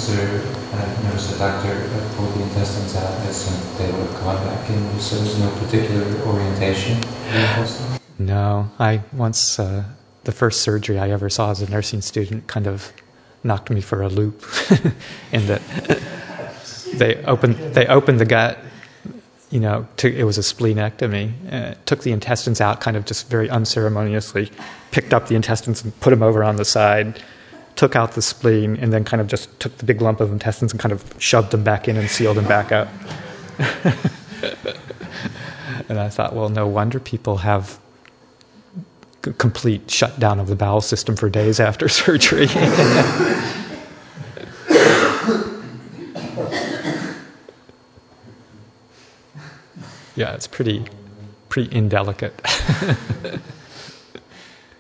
noticed a doctor pulled the intestines out as soon as they would have gone back in, so there's no particular orientation of the intestines? No, I once, the first surgery I ever saw as a nursing student kind of knocked me for a loop in that they opened the gut, it was a splenectomy, took the intestines out kind of just very unceremoniously, picked up the intestines and put them over on the side, took out the spleen, and then kind of just took the big lump of intestines and kind of shoved them back in and sealed them back up. And I thought, well, no wonder people have complete shutdown of the bowel system for days after surgery. Yeah, it's pretty indelicate.